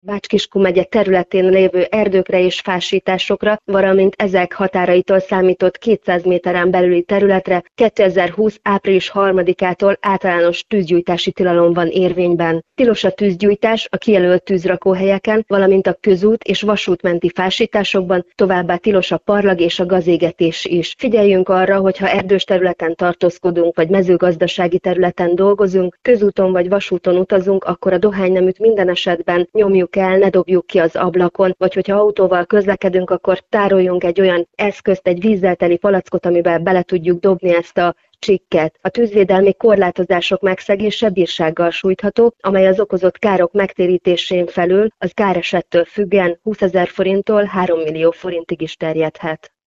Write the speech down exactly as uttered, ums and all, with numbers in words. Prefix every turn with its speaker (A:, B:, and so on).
A: Bács-Kiskun megye területén lévő erdőkre és fásításokra, valamint ezek határaitól számított kétszáz méteren belüli területre kétezer-húsz. április harmadikától általános tűzgyújtási tilalom van érvényben. Tilos a tűzgyújtás a kijelölt tűzrakóhelyeken, valamint a közút és vasút menti fásításokban, továbbá tilos a parlag és a gazégetés is. Figyeljünk arra, hogy ha erdős területen tartózkodunk, vagy mezőgazdasági területen dolgozunk, közúton vagy vasúton utazunk, akkor a dohányneműt minden esetben nyomjuk el, ne dobjuk ki az ablakon, vagy hogyha autóval közlekedünk, akkor tároljunk egy olyan eszközt, egy vízzel teli palackot, amiben bele tudjuk dobni ezt a csikket. A tűzvédelmi korlátozások megszegése bírsággal sújtható, amely az okozott károk megtérítésén felül az káresettől függően húszezer forinttól három millió forintig is terjedhet.